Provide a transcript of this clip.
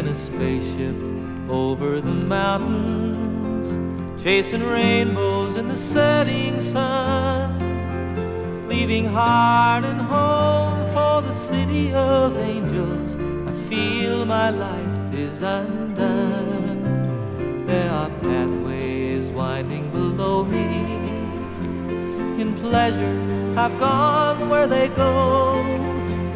a spaceship over the mountains, chasing rainbows in the setting sun, leaving heart and home for the city of angels. I feel my life is undone. There are pathways winding below me. In pleasure I've gone where they go.